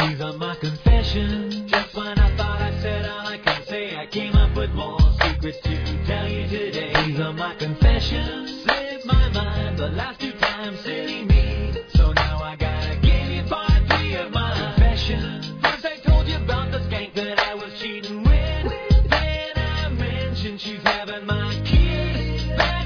These are my confessions. Just when I thought I said all I can say, I came up with more secrets to tell you today. These are my confessions. Slipped my mind the last two times, silly me. So now I gotta give you part 3 of my confession. First I told you about the skank that I was cheating with. Then I mentioned she's having my kid.